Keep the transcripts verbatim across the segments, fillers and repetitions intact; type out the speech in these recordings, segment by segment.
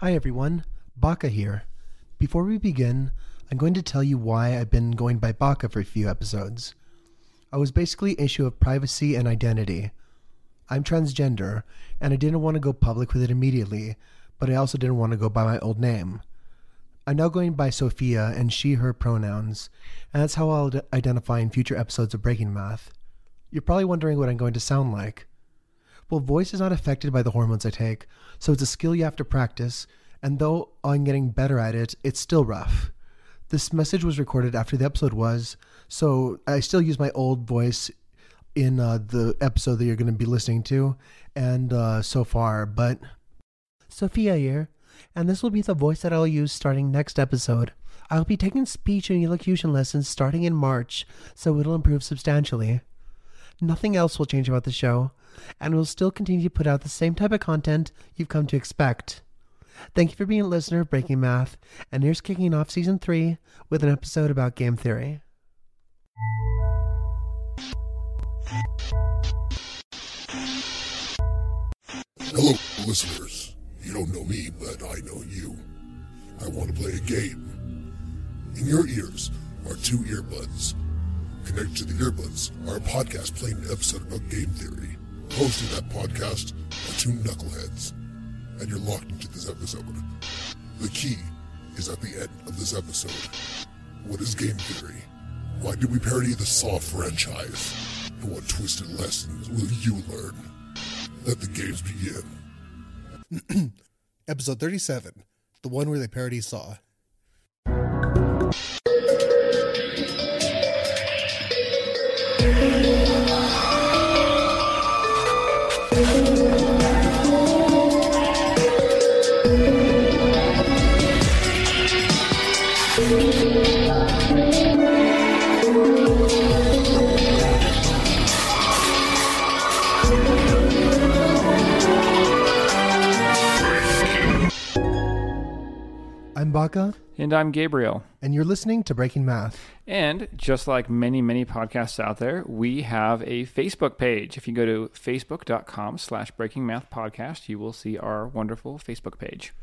Hi everyone, Baka here. Before we begin, I'm going to tell you why I've been going by Baka for a few episodes. I was basically an issue of privacy and identity. I'm transgender, and I didn't want to go public with it immediately, but I also didn't want to go by my old name. I'm now going by Sophia and she, her pronouns, and that's how I'll d- identify in future episodes of Breaking Math. You're probably wondering what I'm going to sound like. Well, voice is not affected by the hormones I take, so it's a skill you have to practice, and though I'm getting better at it, it's still rough. This message was recorded after the episode was, so I still use my old voice in uh, the episode that you're going to be listening to, and uh, so far, but... Sophia here, and this will be the voice that I'll use starting next episode. I'll be taking speech and elocution lessons starting in March, so it'll improve substantially. Nothing else will change about the show, and we'll still continue to put out the same type of content you've come to expect. Thank you for being a listener of Breaking Math, and here's kicking off Season three with an episode about game theory. Hello, listeners. You don't know me, but I know you. I want to play a game. In your ears are two earbuds. Connected to the earbuds are a podcast playing an episode about game theory. Hosting that podcast are two knuckleheads, and you're locked into this episode. The key is at the end of this episode. What is game theory? Why did we parody the Saw franchise? And what twisted lessons will you learn? Let the games begin. Episode thirty-seven, the one where they parody Saw. I'm Baka. And I'm Gabriel. And you're listening to Breaking Math. And just like many, many podcasts out there, we have a Facebook page. If you go to facebook.com slash Breaking Math Podcast, you will see our wonderful Facebook page.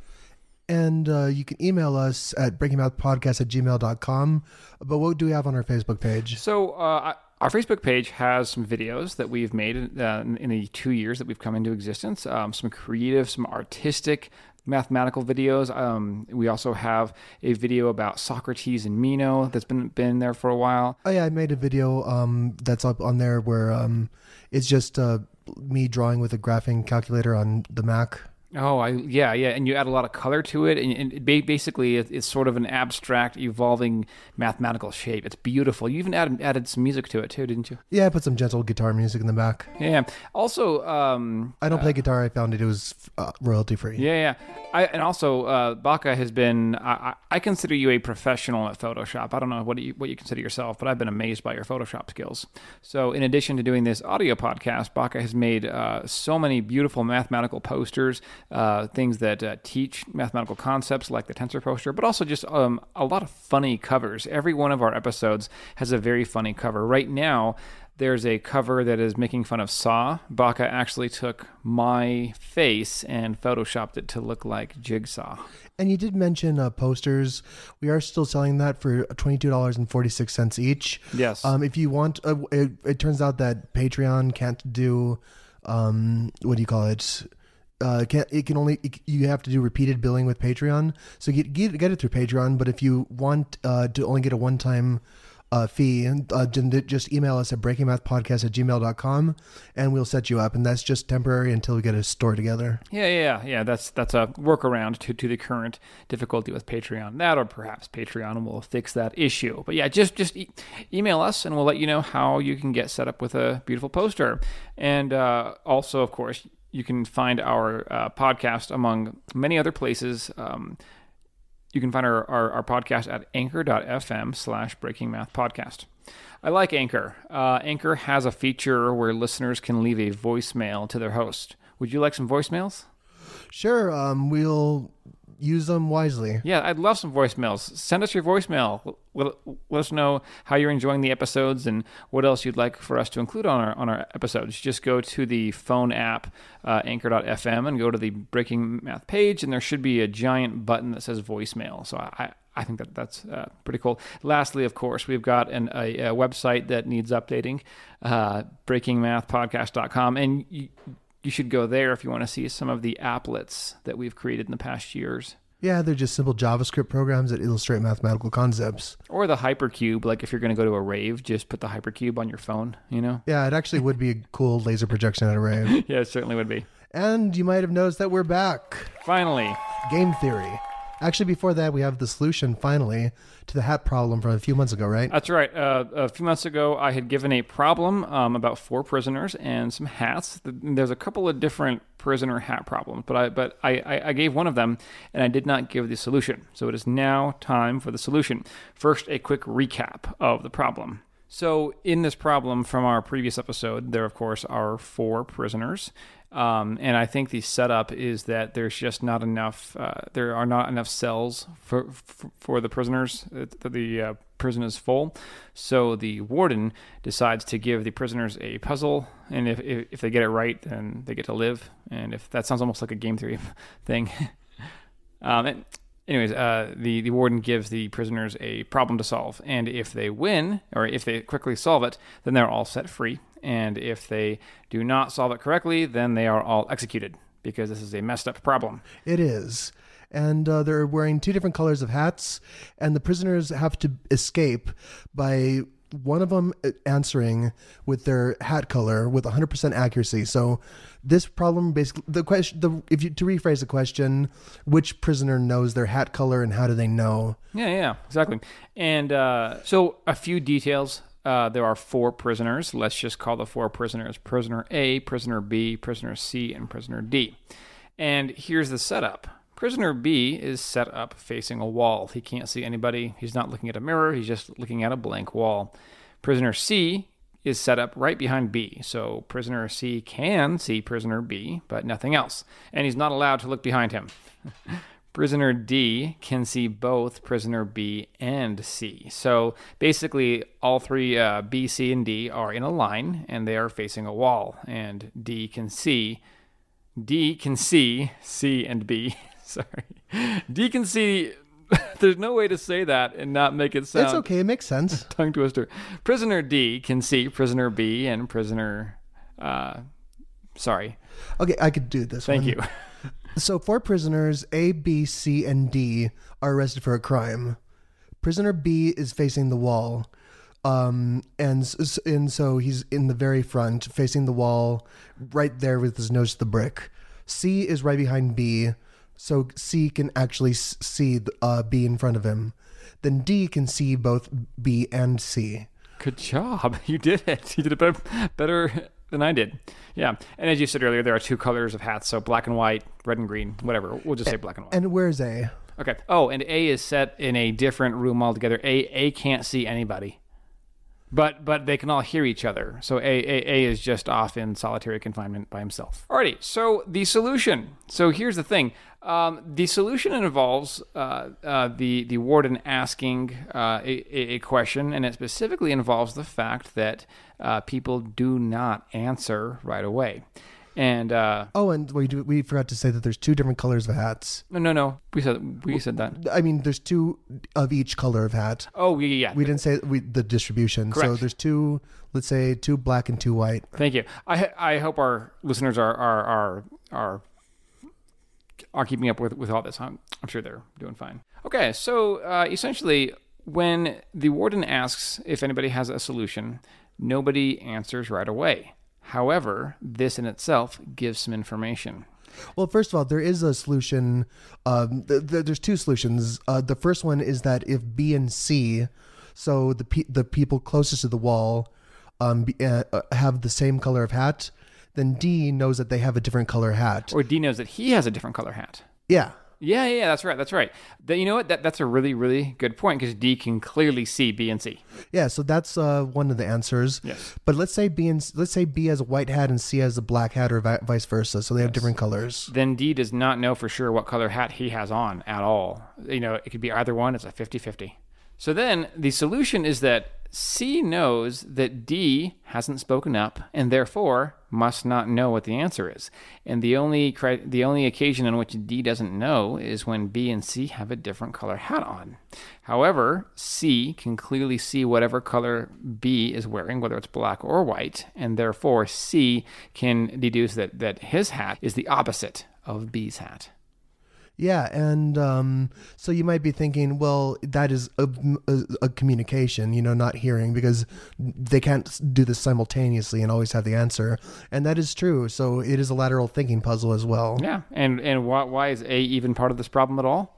And uh, you can email us at breakingmathpodcast at gmail dot com. But what do we have on our Facebook page? So uh, our Facebook page has some videos that we've made uh, in the two years that we've come into existence. Um, some creative, some artistic mathematical videos. Um, we also have a video about Socrates and Meno that's been been there for a while. Oh yeah, I made a video um, that's up on there where um, it's just uh, me drawing with a graphing calculator on the Mac. Oh, I yeah, yeah, and you add a lot of color to it, and, and it ba- basically it, it's sort of an abstract, evolving mathematical shape. It's beautiful. You even added added some music to it too, didn't you? Yeah, I put some gentle guitar music in the back. Yeah. Also, um, I don't uh, play guitar. I found it. It was uh, royalty free. Yeah, yeah. I, and also, uh, Baka has been. I, I consider you a professional at Photoshop. I don't know what you what you consider yourself, but I've been amazed by your Photoshop skills. So, in addition to doing this audio podcast, Baka has made uh, so many beautiful mathematical posters. Uh, things that uh, teach mathematical concepts like the tensor poster, but also just um, a lot of funny covers. Every one of our episodes has a very funny cover. Right now, there's a cover that is making fun of Saw. Baka actually took my face and photoshopped it to look like Jigsaw. And you did mention uh, posters. We are still selling that for twenty-two dollars and forty-six cents each. Yes. Um, if you want, uh, it, it turns out that Patreon can't do, um, what do you call it? Uh, can it can only it, you have to do repeated billing with Patreon, so get get, get it through Patreon. But if you want uh, to only get a one time uh, fee, uh, just email us at breakingmathpodcast at gmail dot com, and we'll set you up. And that's just temporary until we get a store together. Yeah, yeah, yeah. That's that's a workaround to, to the current difficulty with Patreon. That, or perhaps Patreon will fix that issue. But yeah, just just e- email us, and we'll let you know how you can get set up with a beautiful poster. And uh, also, of course, you can find our uh, podcast among many other places. Um, you can find our, our, our podcast at anchor.fm slash Breaking Math Podcast. I like Anchor. Uh, Anchor has a feature where listeners can leave a voicemail to their host. Would you like some voicemails? Sure. Um, we'll use them wisely. Yeah, I'd love some voicemails. Send us your voicemail. Let, let us know how you're enjoying the episodes and what else you'd like for us to include on our on our episodes. Just go to the phone app, uh, anchor dot f m, and go to the Breaking Math page, and there should be a giant button that says voicemail. So I, I think that that's uh, pretty cool. Lastly, of course, we've got an, a, a website that needs updating, uh, breaking math podcast dot com, and you, you should go there if you want to see some of the applets that we've created in the past years. Yeah, they're just simple JavaScript programs that illustrate mathematical concepts. Or the hypercube, like if you're going to go to a rave, just put the hypercube on your phone, you know? Yeah, it actually would be a cool laser projection at a rave. Yeah, it certainly would be. And you might have noticed that we're back. Finally. Game theory. Actually, before that, we have the solution, finally, to the hat problem from a few months ago, right? That's right. Uh, a few months ago, I had given a problem um, about four prisoners and some hats. There's a couple of different prisoner hat problems, but I but I, I gave one of them, and I did not give the solution. So it is now time for the solution. First, a quick recap of the problem. So in this problem from our previous episode, there, of course, are four prisoners. Um, and I think the setup is that there's just not enough, uh, there are not enough cells for for, for the prisoners. The, the uh, prison is full. So the warden decides to give the prisoners a puzzle. And if, if, if they get it right, then they get to live. And if that sounds almost like a game theory thing. um, and, Anyways, uh, the, the warden gives the prisoners a problem to solve. And if they win, or if they quickly solve it, then they're all set free. And if they do not solve it correctly, then they are all executed, because this is a messed up problem. It is. And uh, they're wearing two different colors of hats, and the prisoners have to escape by one of them answering with their hat color with one hundred percent accuracy. So this problem basically, the question, the if you to rephrase the question, which prisoner knows their hat color and how do they know? Yeah, yeah, exactly. And uh, so a few details. Uh, there are four prisoners. Let's just call the four prisoners Prisoner A, Prisoner B, Prisoner C, and Prisoner D. And here's the setup. Prisoner B is set up facing a wall. He can't see anybody. He's not looking at a mirror. He's just looking at a blank wall. Prisoner C is set up right behind B. So Prisoner C can see Prisoner B, but nothing else. And he's not allowed to look behind him. Prisoner D can see both Prisoner B and C. So basically, all three, uh, B, C, and D, are in a line, and they are facing a wall. And D can see, D can see C and B. Sorry. D can see... There's no way to say that and not make it sound... It's okay. It makes sense. Tongue twister. Prisoner D can see Prisoner B and Prisoner... Uh, sorry. Okay, I could do this Thank one. you. So four prisoners, A, B, C, and D, are arrested for a crime. Prisoner B is facing the wall. Um, and, and so he's in the very front, facing the wall, right there with his nose to the brick. C is right behind B, so C can actually see uh, B in front of him. Then D can see both B and C. Good job. You did it. You did it better, better than I did. Yeah. And as you said earlier, there are two colors of hats, so black and white, red and green, whatever. We'll just say black and white. And where's A? Okay. Oh, and A is set in a different room altogether. A A can't see anybody. But but they can all hear each other. So A, A, A is just off in solitary confinement by himself. Alrighty, so the solution. So here's the thing. Um, the solution involves uh, uh, the, the warden asking uh, a, a question, and it specifically involves the fact that uh, people do not answer right away. And uh, oh, and we do, we forgot to say that there's two different colors of hats. No, no, no. We said we said that. I mean, there's two of each color of hat. Oh, yeah, yeah. We didn't say we, the distribution. Correct. So there's two, let's say, two black and two white. Thank you. I I hope our listeners are are are are, are keeping up with, with all this. I'm, I'm sure they're doing fine. Okay, so uh, essentially, when the warden asks if anybody has a solution, nobody answers right away. However, this in itself gives some information. Well, first of all, there is a solution. Um, th- th- there's two solutions. Uh, the first one is that if B and C, so the pe- the people closest to the wall, um, be, uh, have the same color of hat, then D knows that they have a different color hat. Or D knows that he has a different color hat. Yeah. Yeah, yeah, that's right. That's right. The, you know what? That, that's a really, really good point because D can clearly see B and C. Yeah, so that's uh, one of the answers. Yes. But let's say B and let's say B has a white hat and C has a black hat, or vi- vice versa. So they have Yes. different colors. Then D does not know for sure what color hat he has on at all. You know, it could be either one. It's a fifty-fifty. So then the solution is that C knows that D hasn't spoken up and therefore must not know what the answer is. And the only cri- the only occasion in which D doesn't know is when B and C have a different color hat on. However, C can clearly see whatever color B is wearing, whether it's black or white, and therefore C can deduce that, that his hat is the opposite of B's hat. Yeah, and um, so you might be thinking, well, that is a, a, a communication, you know, not hearing, because they can't do this simultaneously and always have the answer. And that is true. So it is a lateral thinking puzzle as well. Yeah, and and why, why is A even part of this problem at all?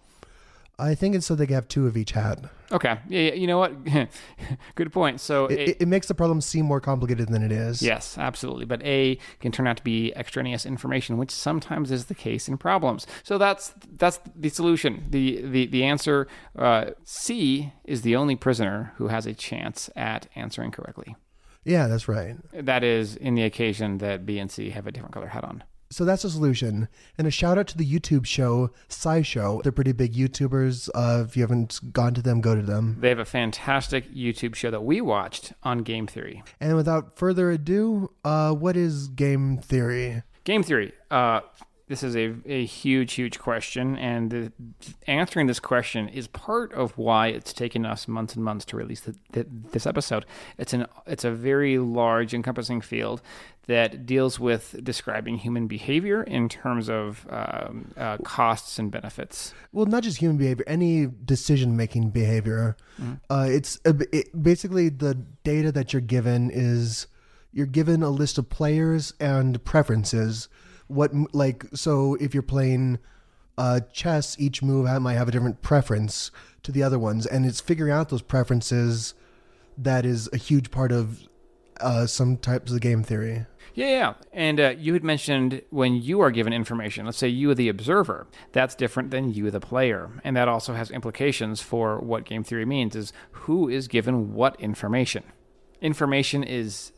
I think it's so they can have two of each hat. Okay, yeah, yeah, you know what? Good point. So It, A- it, it makes the problem seem more complicated than it is. Yes, absolutely. But A can turn out to be extraneous information, which sometimes is the case in problems. So that's that's the solution. The the the answer uh, C is the only prisoner who has a chance at answering correctly. Yeah, that's right. That is in the occasion that B and C have a different color hat on. So that's the solution. And a shout out to the YouTube show, SciShow. They're pretty big YouTubers. Uh, if you haven't gone to them, go to them. They have a fantastic YouTube show that we watched on Game Theory. And without further ado, uh, what is game theory? Game Theory. Uh, this is a, a huge, huge question, and the, answering this question is part of why it's taken us months and months to release the, the, this episode. It's an it's a very large, encompassing field that deals with describing human behavior in terms of um, uh, costs and benefits. Well, not just human behavior, any decision-making behavior. Mm-hmm. Uh, it's uh, it, basically the data that you're given is you're given a list of players and preferences. What like so if you're playing uh, chess, each move might have a different preference to the other ones, and it's figuring out those preferences that is a huge part of uh, some types of game theory. Yeah, yeah. And uh, you had mentioned when you are given information, let's say you are the observer, that's different than you the player. And that also has implications for what game theory means, is who is given what information. Information is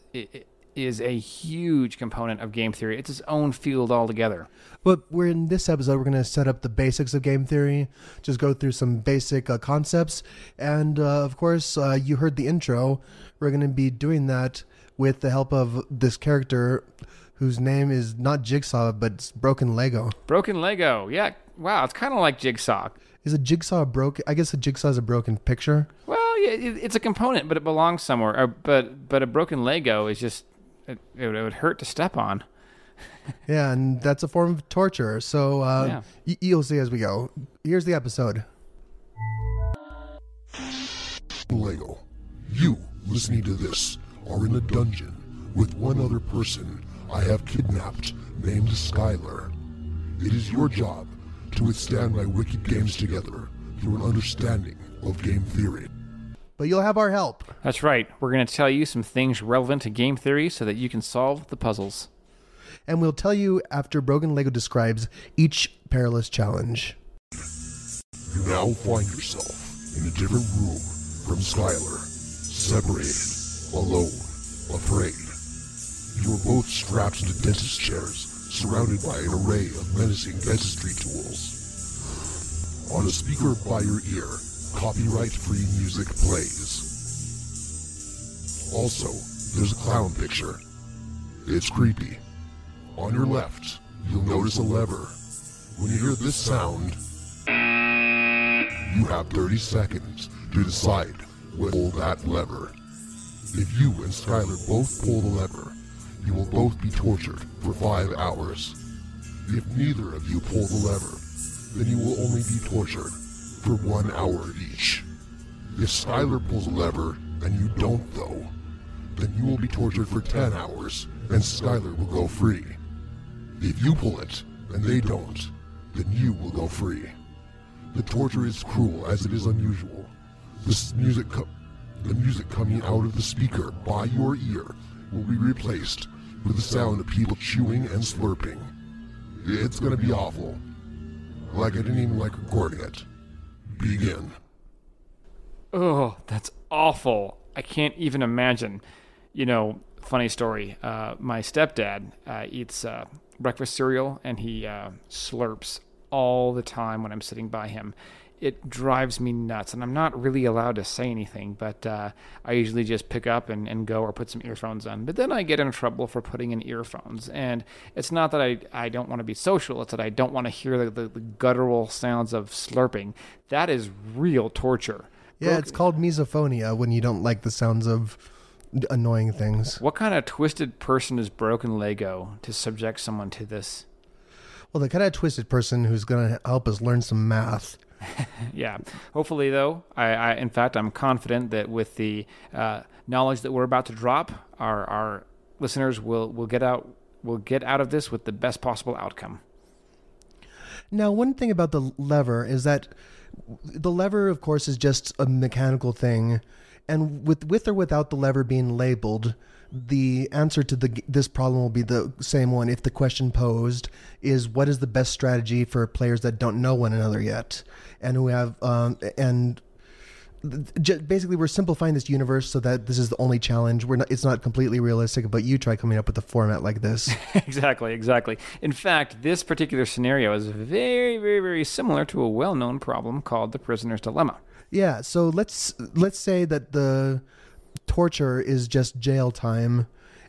is a huge component of game theory. It's its own field altogether. But we're in this episode, we're going to set up the basics of game theory, just go through some basic uh, concepts. And uh, of course, uh, you heard the intro. We're going to be doing that with the help of this character whose name is not Jigsaw, but it's Broken Lego. Broken Lego. Yeah. Wow. It's kind of like Jigsaw. Is a Jigsaw broken? I guess a Jigsaw is a broken picture. Well, yeah, it, it's a component, but it belongs somewhere. Or, but but a broken Lego is just, it, it would hurt to step on. Yeah, and that's a form of torture. So uh, Yeah. y- you'll see as we go. Here's the episode. Lego, you listening to this are in a dungeon with one other person I have kidnapped named Skylar. It is your job to withstand my wicked games together through an understanding of game theory. But you'll have our help. That's right. We're going to tell you some things relevant to game theory so that you can solve the puzzles. And we'll tell you after Broken Lego describes each perilous challenge. You now find yourself in a different room from Skylar, separated, alone, afraid. You are both strapped into dentist chairs, surrounded by an array of menacing dentistry tools. On a speaker by your ear, copyright-free music plays. Also, there's a clown picture. It's creepy. On your left, you'll notice a lever. When you hear this sound, you have thirty seconds to decide when to pull that lever. If you and Skylar both pull the lever, you will both be tortured for five hours. If neither of you pull the lever, then you will only be tortured for one hour each. If Skylar pulls a lever and you don't though, then you will be tortured for ten hours and Skylar will go free. If you pull it and they don't, then you will go free. The torture is cruel as it is unusual. This music, co- the music coming out of the speaker by your ear will be replaced with the sound of people chewing and slurping. It's gonna be awful. like I didn't even like recording it. Begin. Oh, that's awful. I can't even imagine. You know, funny story. Uh, my stepdad uh, eats uh, breakfast cereal, and he uh, slurps all the time when I'm sitting by him. It drives me nuts, and I'm not really allowed to say anything, but uh, I usually just pick up and, and go or put some earphones on. But then I get in trouble for putting in earphones, and it's not that I, I don't want to be social, it's that I don't want to hear the, the, the guttural sounds of slurping. That is real torture. Yeah, it's called misophonia when you don't like the sounds of annoying things. What kind of twisted person is broken Lego to subject someone to this? Well, the kind of twisted person who's going to help us learn some math. Yeah. Hopefully, though, I, I in fact, I'm confident that with the uh, knowledge that we're about to drop, our our listeners will, will get out will get out of this with the best possible outcome. Now, one thing about the lever is that the lever, of course, is just a mechanical thing, and with with or without the lever being labeled, the answer to the this problem will be the same one. If the question posed is what is the best strategy for players that don't know one another yet, and who have um, and j- basically we're simplifying this universe so that this is the only challenge. We're not. It's not completely realistic, but you try coming up with a format like this. Exactly, exactly. In fact, this particular scenario is very, very, very similar to a well-known problem called the prisoner's dilemma. Yeah. So let's let's say that the torture is just jail time,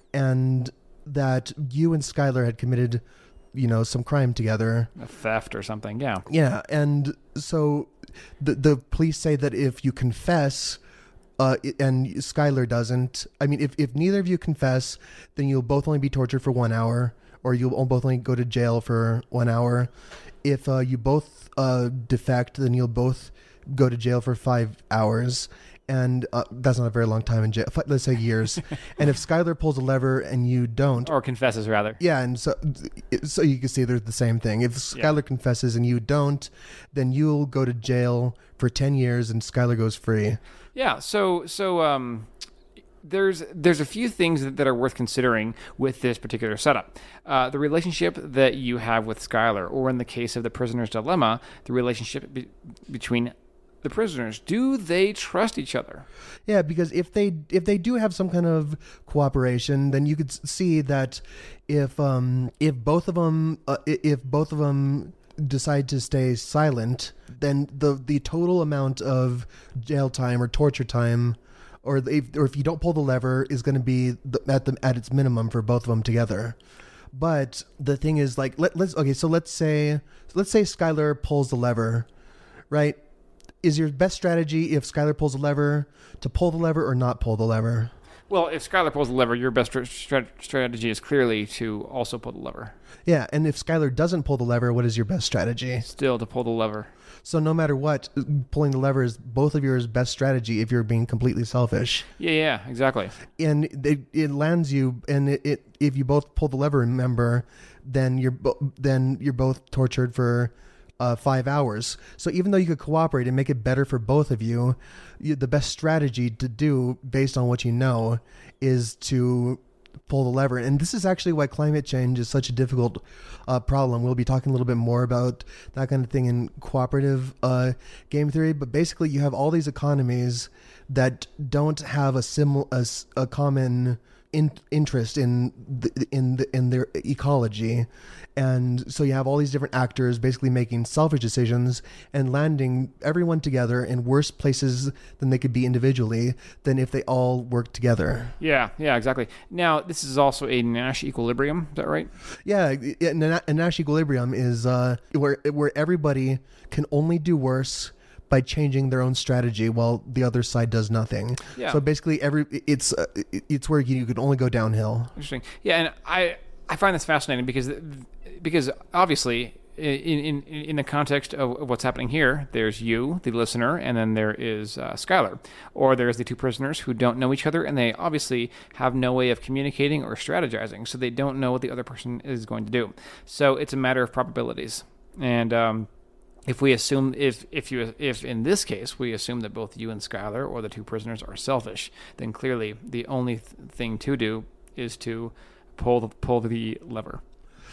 and that you and Skylar had committed, you know, some crime together, A theft or something, yeah. yeah, and so the the police say that if you confess, uh, and Skylar doesn't, I mean, if if neither of you confess, then you'll both only be tortured for one hour, or you'll both only go to jail for one hour. If uh, you both uh, defect, then you'll both go to jail for five hours. And uh, that's not a very long time in jail. Let's say years. And if Skylar pulls a lever and you don't, Or confesses, rather. yeah, and so so you can see they're the same thing. If Skylar yeah. confesses and you don't, then you'll go to jail for ten years, and Skylar goes free. Yeah. So so um, there's there's a few things that, that are worth considering with this particular setup. Uh, the relationship that you have with Skylar, or in the case of the prisoner's dilemma, the relationship be- between the prisoners. Do they trust each other? Yeah, because if they if they do have some kind of cooperation, then you could see that if um if both of them uh, if both of them decide to stay silent, then the the total amount of jail time or torture time, or if, or if you don't pull the lever, is going to be the, at the at its minimum for both of them together. But the thing is, like, let, let's okay, so let's say let's say Skylar pulls the lever, right? Is your best strategy, if Skylar pulls the lever, to pull the lever or not pull the lever? Well, if Skylar pulls the lever, your best strat- strategy is clearly to also pull the lever. Yeah, and if Skylar doesn't pull the lever, what is your best strategy? Still to pull the lever. So no matter what, pulling the lever is both of yours best strategy if you're being completely selfish. Yeah, yeah, exactly. And it, it lands you, and it, it if you both pull the lever, remember, then you're bo- then you're both tortured for Uh, five hours. So even though you could cooperate and make it better for both of you, you, the best strategy to do based on what you know is to pull the lever. And this is actually why climate change is such a difficult uh, problem. We'll be talking a little bit more about that kind of thing in cooperative uh, game theory. But basically, you have all these economies that don't have a sim a, a common in, interest in the, in the, in their ecology. And so you have all these different actors basically making selfish decisions and landing everyone together in worse places than they could be individually than if they all worked together. Yeah, yeah, exactly. Now, this is also a Nash equilibrium. Is that right? Yeah, a Nash equilibrium is uh, where where everybody can only do worse by changing their own strategy while the other side does nothing. Yeah. So basically, every it's uh, it's where you can only go downhill. Interesting. Yeah, and I I find this fascinating because because obviously in in in the context of what's happening here, there's you, the listener, and then there is uh, Skylar, or there's the two prisoners who don't know each other, and they obviously have no way of communicating or strategizing, so they don't know what the other person is going to do. So it's a matter of probabilities, and um, if we assume if if you if in this case we assume that both you and Skylar or the two prisoners are selfish, then clearly the only th- thing to do is to pull the pull the lever.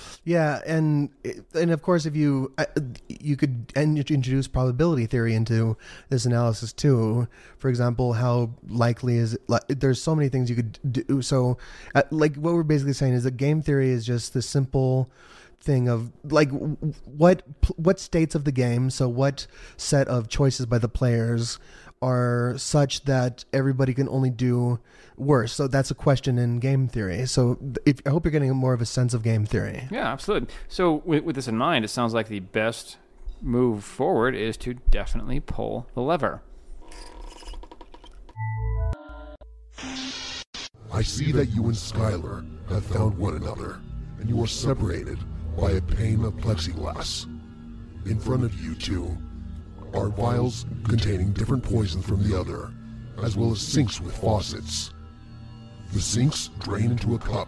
Yeah, and and of course, if you uh, you could in- introduce probability theory into this analysis too. For example, how likely is it? Like, there's so many things you could do. So, uh, like what we're basically saying is that game theory is just the simple thing of like what what states of the game. So, what set of choices by the players are such that everybody can only do worse. So that's a question in game theory. So if, I hope you're getting more of a sense of game theory. Yeah, absolutely. So with, with this in mind, it sounds like the best move forward is to definitely pull the lever. I see that you and Skylar have found one another, and you are separated by a pane of plexiglass. In front of you two are vials containing different poisons from the other, as well as sinks with faucets. The sinks drain into a cup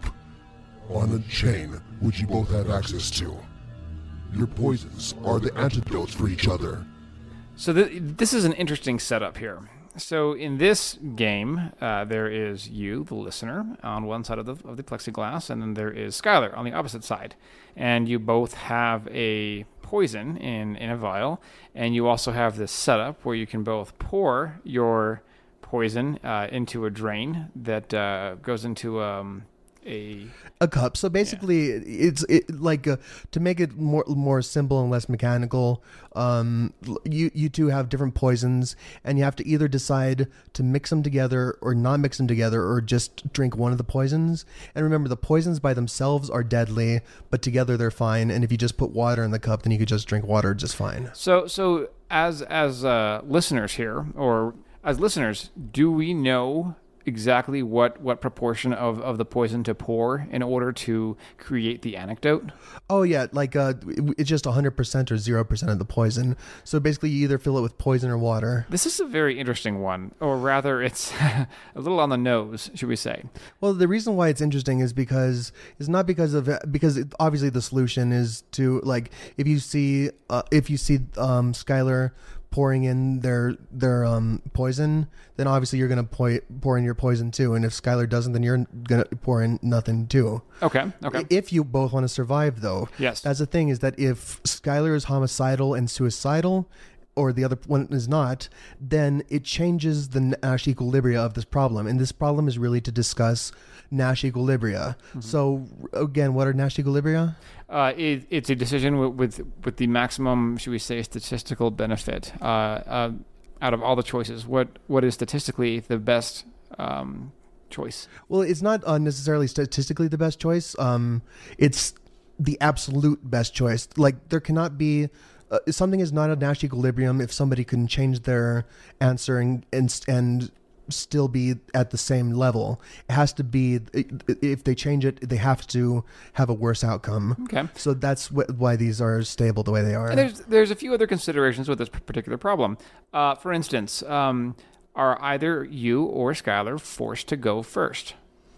on a chain which you both have access to. Your poisons are the antidotes for each other. So th- this is an interesting setup here. So in this game, uh, there is you, the listener, on one side of the of the plexiglass, and then there is Skylar on the opposite side. And you both have a poison in, in a vial, and you also have this setup where you can both pour your poison uh, into a drain that uh, goes into um, a... A cup. So basically, yeah. it's it, like uh, to make it more more simple and less mechanical. Um, you you two have different poisons, and you have to either decide to mix them together or not mix them together, or just drink one of the poisons. And remember, the poisons by themselves are deadly, but together they're fine. And if you just put water in the cup, then you could just drink water just fine. So so as as uh, listeners here, or as listeners, do we know exactly what, what proportion of, of the poison to pour in order to create the anecdote? Oh, yeah. Like uh, it's just one hundred percent or zero percent of the poison. So basically you either fill it with poison or water. This is a very interesting one, or rather it's a little on the nose, should we say. Well, the reason why it's interesting is because it's not because of because it, obviously the solution is to, like, if you see uh, if you see um, Skylar pouring in their their um, poison, then obviously you're gonna pour, pour in your poison too. And if Skylar doesn't, then you're gonna pour in nothing too. Okay. Okay. If you both want to survive, though, yes, that's the thing, is that if Skylar is homicidal and suicidal, or the other one is not, then it changes the Nash equilibria of this problem. And this problem is really to discuss Nash equilibria. Mm-hmm. So again, what are Nash equilibria? Uh, it, it's a decision with, with with the maximum, should we say, statistical benefit uh, uh, out of all the choices. What what is statistically the best um, choice? Well, it's not uh, necessarily statistically the best choice. Um, it's the absolute best choice. Like there cannot be. Uh, something is not a Nash equilibrium if somebody can change their answer and and, and still be at the same level. It has to be, if they change it, they have to have a worse outcome. Okay. So that's wh- why these are stable the way they are. And there's there's a few other considerations with this particular problem. Uh, for instance, um, are either you or Skylar forced to go first?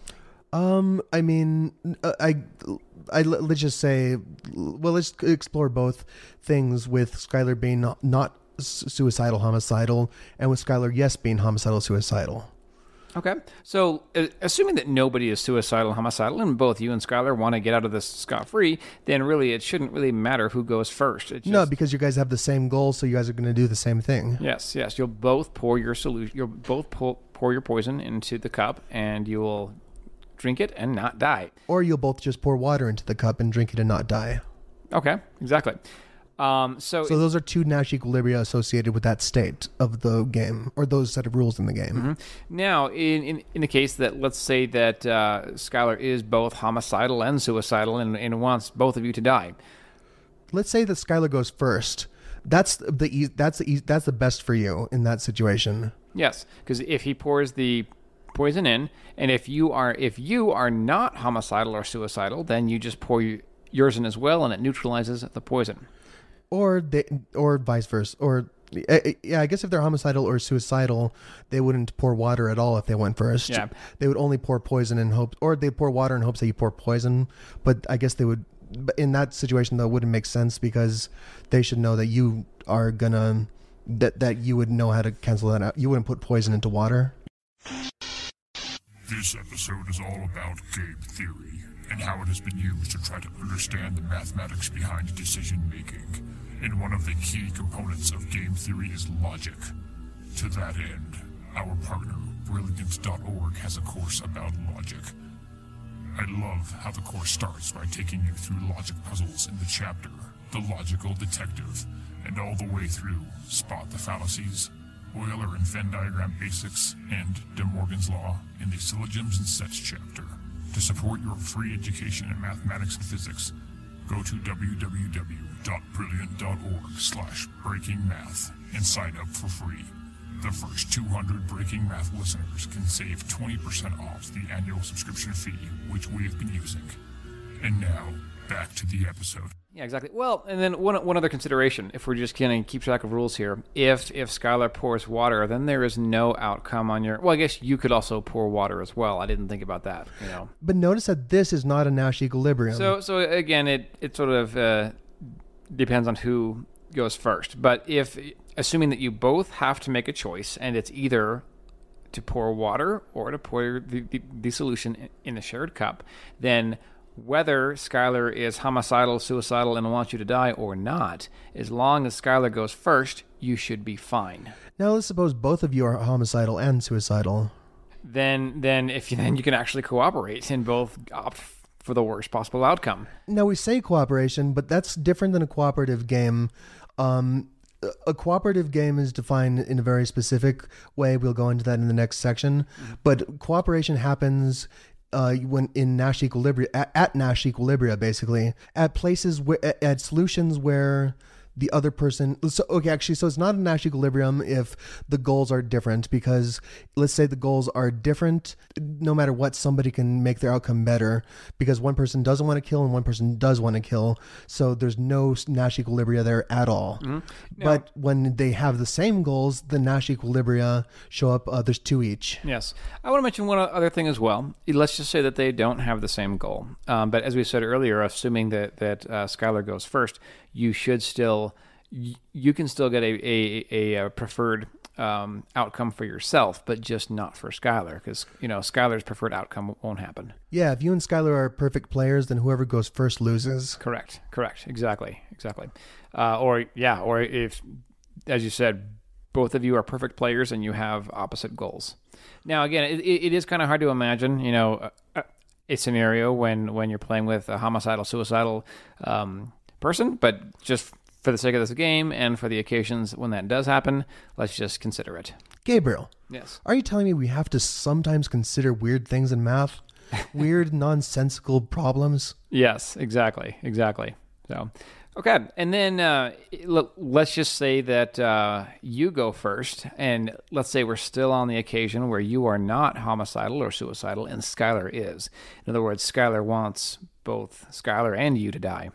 Um, I mean, I, I, let's just say, well, let's explore both things with Skylar being not, not suicidal, homicidal, and with Skylar, yes, being homicidal, suicidal. Okay. So, uh, assuming that nobody is suicidal, homicidal, and both you and Skylar want to get out of this scot-free, then really it shouldn't really matter who goes first. It just... No, because you guys have the same goal, so you guys are going to do the same thing. Yes, yes. You'll both pour your solution. You'll both pour, pour your poison into the cup, and you will drink it and not die. Or you'll both just pour water into the cup and drink it and not die. Okay, exactly. Um, so so it, those are two Nash equilibria associated with that state of the game, or those set of rules in the game. Mm-hmm. Now, in, in in the case that, let's say that uh, Skylar is both homicidal and suicidal and, and wants both of you to die. Let's say that Skylar goes first. That's the e- that's the e- that's the best for you in that situation. Yes, because if he pours the poison in, and if you are if you are not homicidal or suicidal, then you just pour you, yours in as well, and it neutralizes the poison. Or they, or vice versa. Or yeah, I guess if they're homicidal or suicidal, they wouldn't pour water at all if they went first. Yeah. They would only pour poison in hopes, or they pour water in hopes that you pour poison. But I guess they would. In that situation, though, it wouldn't make sense because they should know that you are gonna that that you would know how to cancel that out. You wouldn't put poison into water. This episode is all about game theory and how it has been used to try to understand the mathematics behind decision-making. And one of the key components of game theory is logic. To that end, our partner, Brilliant dot org, has a course about logic. I love how the course starts by taking you through logic puzzles in the chapter, The Logical Detective, and all the way through Spot the Fallacies, Euler and Venn Diagram Basics, and De Morgan's Law in the Syllogisms and Sets chapter. To support your free education in mathematics and physics, go to w w w dot brilliant dot org slash breaking math and sign up for free. The first two hundred Breaking Math listeners can save twenty percent off the annual subscription fee, which we have been using. And now, back to the episode. Yeah, exactly. Well, and then one one other consideration, if we're just going to keep track of rules here, if if Skylar pours water, then there is no outcome on your... Well, I guess you could also pour water as well. I didn't think about that, you know. But notice that this is not a Nash equilibrium. So, so again, it, it sort of uh, depends on who goes first. But if... Assuming that you both have to make a choice, and it's either to pour water or to pour the, the, the solution in a shared cup, then whether Skylar is homicidal, suicidal, and wants you to die or not, as long as Skylar goes first, you should be fine. Now let's suppose both of you are homicidal and suicidal. Then, then if you, then you can actually cooperate and both opt for the worst possible outcome. Now we say cooperation, but that's different than a cooperative game. Um... A cooperative game is defined in a very specific way. We'll go into that in the next section. Mm-hmm. But cooperation happens uh, when in Nash equilibria, at, at Nash equilibria, basically, at places where at, at solutions where the other person. So okay, actually, so it's not a Nash equilibrium if the goals are different, because let's say the goals are different. No matter what, somebody can make their outcome better because one person doesn't want to kill and one person does want to kill. So there's no Nash equilibria there at all. Mm-hmm. No. But when they have the same goals, the Nash equilibria show up. Uh, there's two each. Yes. I want to mention one other thing as well. Let's just say that they don't have the same goal. Um, but as we said earlier, assuming that, that uh, Skylar goes first, you should still, you can still get a, a, a preferred um, outcome for yourself, but just not for Skylar, because, you know, Skylar's preferred outcome won't happen. Yeah, if you and Skylar are perfect players, then whoever goes first loses. Correct, correct, exactly, exactly. Uh, or, yeah, or if, as you said, both of you are perfect players and you have opposite goals. Now, again, it, it is kind of hard to imagine, you know, a, a scenario when, when you're playing with a homicidal, suicidal um person, but just for the sake of this game and for the occasions when that does happen, let's just consider it. Gabriel. Yes. Are you telling me we have to sometimes consider weird things in math? Weird, nonsensical problems? Yes, exactly, exactly. So, okay, and then uh, look, let's just say that uh, you go first, and let's say we're still on the occasion where you are not homicidal or suicidal, and Skylar is. In other words, Skylar wants both Skylar and you to die.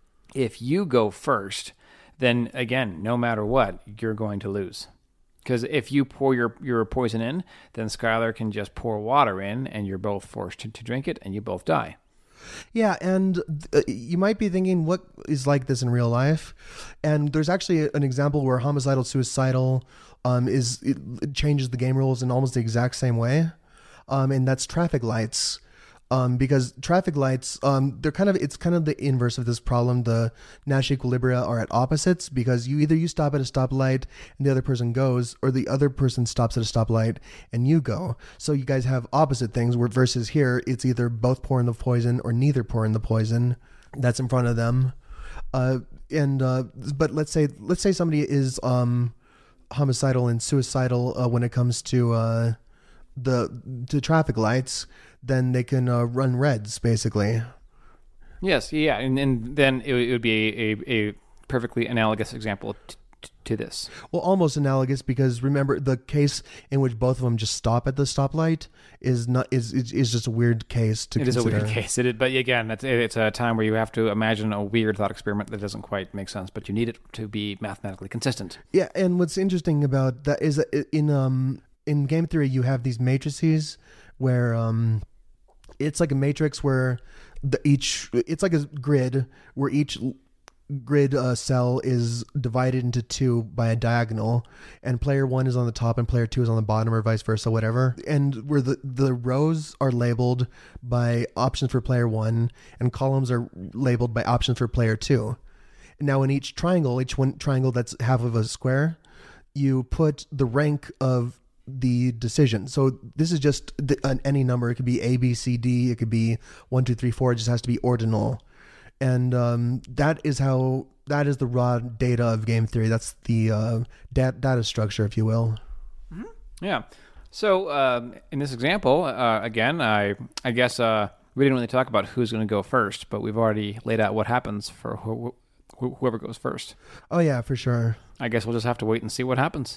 If you go first, then again, no matter what, you're going to lose. Because if you pour your, your poison in, then Skylar can just pour water in, and you're both forced to, to drink it, and you both die. Yeah, and uh, you might be thinking, what is like this in real life? And there's actually an example where homicidal, suicidal um, is it, it changes the game rules in almost the exact same way, um, and that's traffic lights. Um, because traffic lights, um, they're kind of, it's kind of the inverse of this problem. The Nash equilibria are at opposites, because you either you stop at a stoplight and the other person goes, or the other person stops at a stoplight and you go. So you guys have opposite things, where versus here, it's either both pouring the poison or neither pouring the poison that's in front of them. Uh, and, uh, but let's say, let's say somebody is, um, homicidal and suicidal, uh, when it comes to, uh, the, to traffic lights, then they can uh, run reds, basically. Yes, yeah, and, and then it, it would be a, a, a perfectly analogous example t- t- to this. Well, almost analogous, because remember, the case in which both of them just stop at the stoplight is not is is, is just a weird case to it consider. It is a weird case, it is, but again, it's, it's a time where you have to imagine a weird thought experiment that doesn't quite make sense, but you need it to be mathematically consistent. Yeah, and what's interesting about that is that in um in game theory, you have these matrices where um. It's like a matrix where the each it's like a grid where each grid uh, cell is divided into two by a diagonal, and player one is on the top and player two is on the bottom, or vice versa, whatever. And where the, the rows are labeled by options for player one and columns are labeled by options for player two. Now in each triangle, each one triangle that's half of a square, you put the rank of the decision. So this is just the, an, any number. It could be A, B, C, D. It could be one, two, three, four. It just has to be ordinal. And um, that is how, that is the raw data of game theory. That's the uh, dat- data structure, if you will. Mm-hmm. Yeah. So um, in this example, uh, again, I I guess uh, we didn't really talk about who's going to go first, but we've already laid out what happens for wh- wh- whoever goes first. Oh, yeah, for sure. I guess we'll just have to wait and see what happens.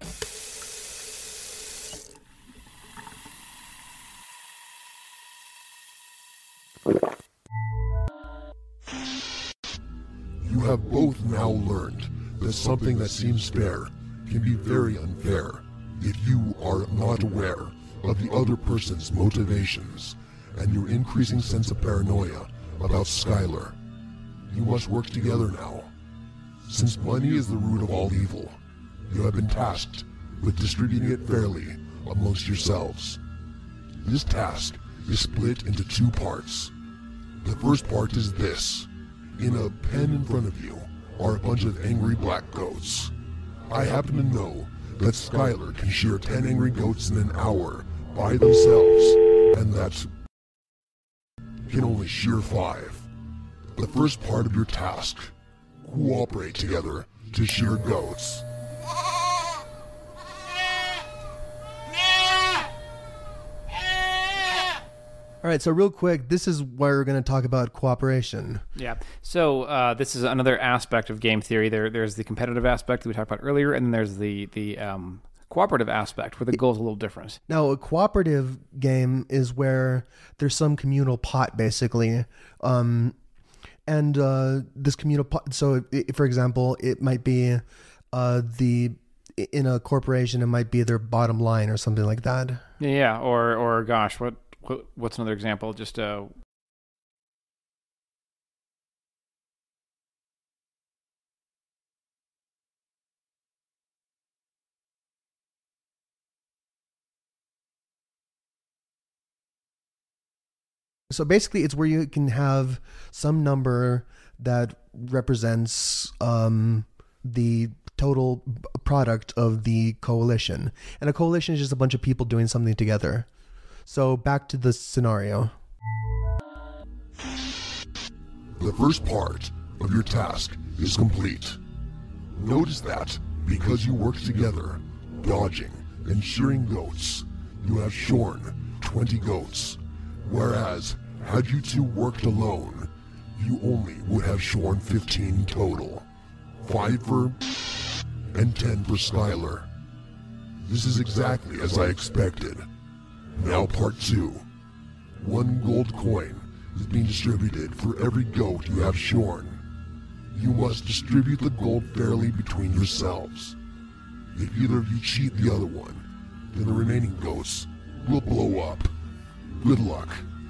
You have both now learned that something that seems fair can be very unfair if you are not aware of the other person's motivations and your increasing sense of paranoia about Skylar. You must work together now. Since money is the root of all evil, you have been tasked with distributing it fairly amongst yourselves. This task is split into two parts. The first part is this. In a pen in front of you are a bunch of angry black goats. I happen to know that Skylar can shear ten angry goats in an hour by themselves, and that can only shear five. The first part of your task, cooperate together to shear goats. All right, so real quick, this is where we're going to talk about cooperation. Yeah. So uh, this is another aspect of game theory. There, there's the competitive aspect that we talked about earlier, and then there's the the um, cooperative aspect where the goal is a little different. Now, a cooperative game is where there's some communal pot, basically. Um, and uh, this communal pot, so if, for example, it might be uh, the, in a corporation, it might be their bottom line or something like that. Yeah, or, or gosh, what, what what's another example? Just uh So basically, it's where you can have some number that represents um, the total product of the coalition. And a coalition is just a bunch of people doing something together. So back to the scenario. The first part of your task is complete. Notice that, because you work together, dodging and shearing goats, you have shorn twenty goats. Whereas, had you two worked alone, you only would have shorn fifteen total. Five for and ten for Skylar. This is exactly as I expected. Now part two. One gold coin is being distributed for every goat you have shorn. You must distribute the gold fairly between yourselves. If either of you cheat the other one, then the remaining goats will blow up. Good luck.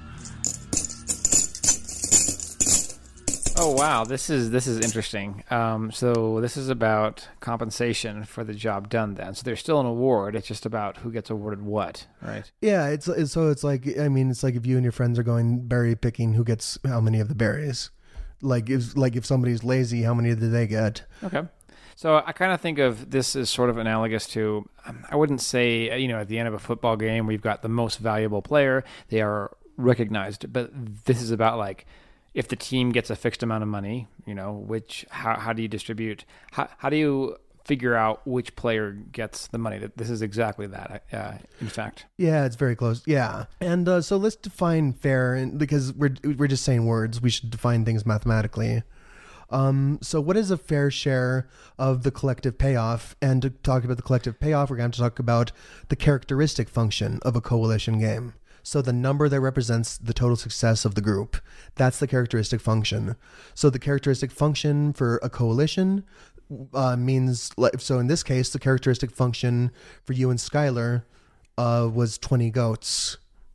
Oh wow, this is this is interesting. Um, so this is about compensation for the job done. Then, so there's still an award. It's just about who gets awarded what, right? Yeah, it's, it's so it's like I mean, it's like if you and your friends are going berry picking, who gets how many of the berries? Like if like if somebody's lazy, how many do they get? Okay. So I kind of think of this as sort of analogous to, um, I wouldn't say, you know, at the end of a football game, we've got the most valuable player. They are recognized, but this is about like, if the team gets a fixed amount of money, you know, which, how, how do you distribute? How, how do you figure out which player gets the money? This is exactly that, uh, in fact. Yeah, it's very close. Yeah. And uh, so let's define fair, and because we're, we're just saying words, we should define things mathematically. Um, so what is a fair share of the collective payoff? And to talk about the collective payoff, we're going to talk about the characteristic function of a coalition game. So the number that represents the total success of the group, that's the characteristic function. So the characteristic function for a coalition uh, means, so in this case, the characteristic function for you and Skylar uh, was twenty goats.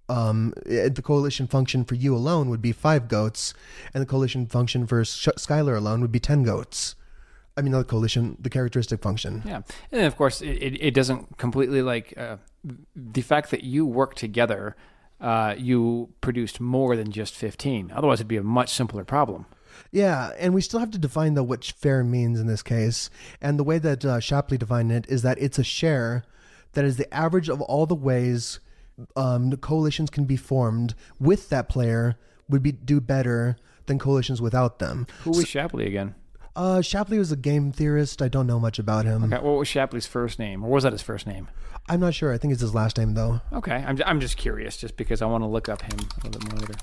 um, it- the coalition function for you alone would be five goats, and the coalition function for Sh- Skylar alone would be ten goats. I mean, not the coalition, the characteristic function. Yeah, and then of course it, it, it doesn't completely like uh, the fact that you work together. Uh, you produced more than just fifteen. Otherwise, it'd be a much simpler problem. Yeah, and we still have to define though what fair means in this case. And the way that uh, Shapley defined it is that it's a share that is the average of all the ways um, the coalitions can be formed with that player would be do better than coalitions without them. Who was Shapley again? Uh, Shapley was a game theorist. I don't know much about him. Okay, what was Shapley's first name, or was that his first name? I'm not sure. I think it's his last name though. Okay, I'm I'm just curious, just because I want to look up him a little bit more later.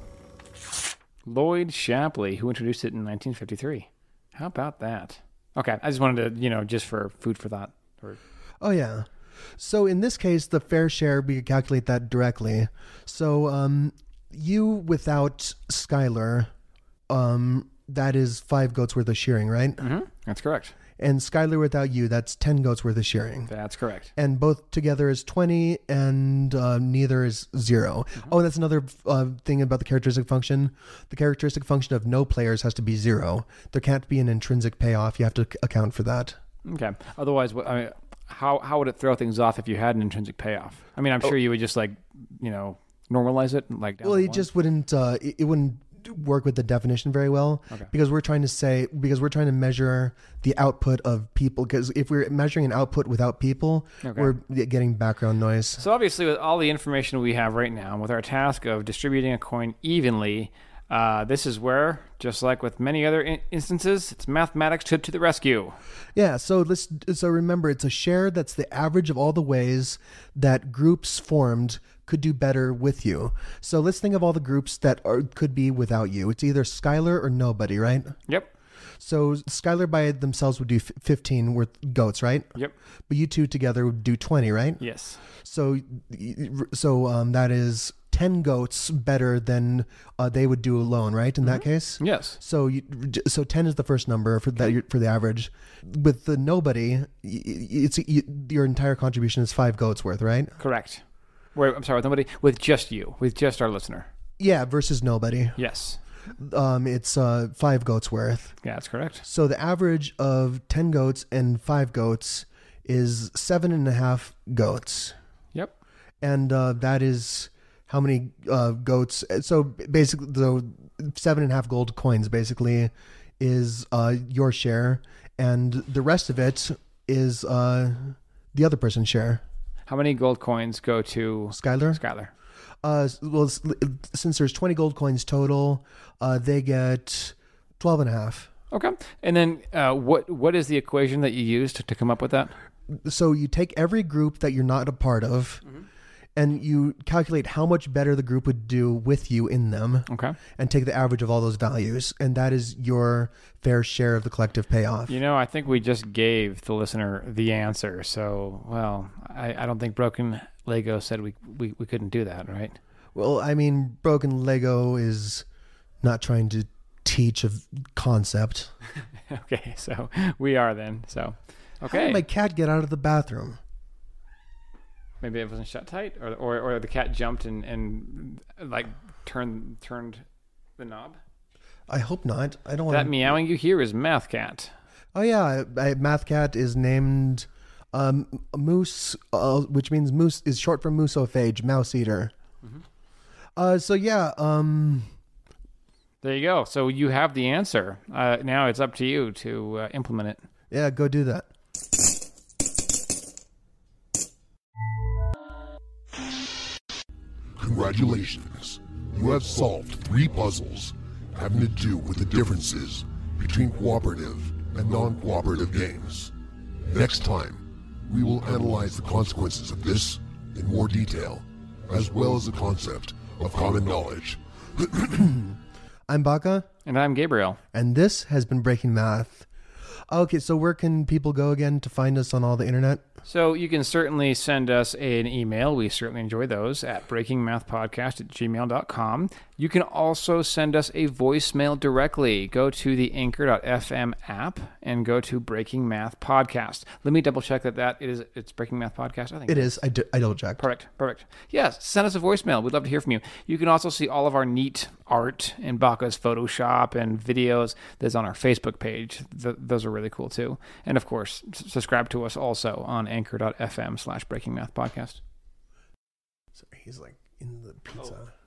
Lloyd Shapley, who introduced it in nineteen fifty-three. How about that? Okay, I just wanted to, you know, just for food for thought. Or... Oh yeah. So in this case, the fair share, we could calculate that directly. So um, you without Skylar, um, that is five goats worth of shearing, right? Mm-hmm. That's correct. And Skylar without you, that's ten goats worth of shearing. That's correct. And both together is twenty, and uh, neither is zero. Mm-hmm. Oh, that's another uh, thing about the characteristic function. The characteristic function of no players has to be zero. There can't be an intrinsic payoff. You have to c- account for that. Okay. Otherwise, what- I mean, how how would it throw things off if you had an intrinsic payoff? I mean, I'm sure you would just like, you know, normalize it like. Down Well, to it one. just wouldn't. Uh, it, it wouldn't work with the definition very well Okay. because we're trying to say because we're trying to measure the output of people. Because if we're measuring an output without people, Okay. we're getting background noise. So obviously, with all the information we have right now, with our task of distributing a coin evenly, uh, this is where, just like with many other in- instances, it's mathematics to, to the rescue. Yeah, so let's so remember it's a share that's the average of all the ways that groups formed could do better with you. So let's think of all the groups that are could be without you. It's either Skylar or nobody, right? Yep. So Skylar by themselves would do f- fifteen worth goats, right? Yep. But you two together would do twenty, right? Yes. So so um, that is ten goats better than uh, they would do alone, right? In that case? Yes. So you, so ten is the first number for that for the average. With the nobody, it's your entire contribution is five goats worth, right? Correct. Wait, I'm sorry, with nobody, with just you, with just our listener. Yeah, versus nobody. Yes. Um, it's uh, five goats worth. Yeah, that's correct. So the average of ten goats and five goats is seven and a half goats, Yep. and uh, that is how many uh, goats. So basically, the seven and a half gold coins basically is uh, your share, and the rest of it is uh, the other person's share. How many gold coins go to Skylar? Skylar? Uh, well, s- since there's twenty gold coins total, uh, they get twelve and a half. Okay. And then uh, what what is the equation that you used to, to come up with that? So you take every group that you're not a part of, and you calculate how much better the group would do with you in them, Okay. and take the average of all those values, and that is your fair share of the collective payoff. You know, I think we just gave the listener the answer. So, well, I, I don't think Broken Lego said we, we, we couldn't do that, right? Well, I mean, Broken Lego is not trying to teach a concept. Okay, so we are then. So, How okay. did my cat get out of the bathroom? Maybe it wasn't shut tight, or or, or the cat jumped and, and like turned turned the knob. I hope not. I don't want That meowing you hear is Math Cat. Oh yeah, I, Math Cat is named um, Moose, uh, which means moose is short for moosophage, mouse eater. Mm-hmm. Uh, so yeah, um, There you go. So you have the answer. Uh, now it's up to you to uh, implement it. yeah, go do that. Congratulations. You have solved three puzzles having to do with the differences between cooperative and non-cooperative games. Next time, we will analyze the consequences of this in more detail, as well as the concept of common knowledge. I'm Baka, And I'm Gabriel. and this has been Breaking Math. Okay, so where can people go again to find us on all the internet? So you can certainly send us an email. We certainly enjoy those at breakingmathpodcast at gmail dot com. You can also send us a voicemail directly. Go to the anchor dot f m app and go to Breaking Math Podcast. Let me double check that that is it's Breaking Math Podcast. I think It is. I, d- I double checked. Perfect. Perfect. Yes. Send us a voicemail. We'd love to hear from you. You can also see all of our neat art in Baka's Photoshop and videos that's on our Facebook page. Th- those are really cool too. And of course, s- subscribe to us also on anchor dot f m slash Breaking Math Podcast. Sorry, he's like in the pizza. Oh.